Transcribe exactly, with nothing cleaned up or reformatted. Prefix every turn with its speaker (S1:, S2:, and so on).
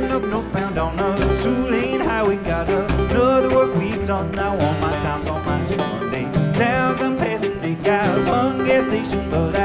S1: heading up northbound on a two-lane highway. Got another work week done. Now all my time's on my Monday. Towns I'm passing, they got one gas station, but I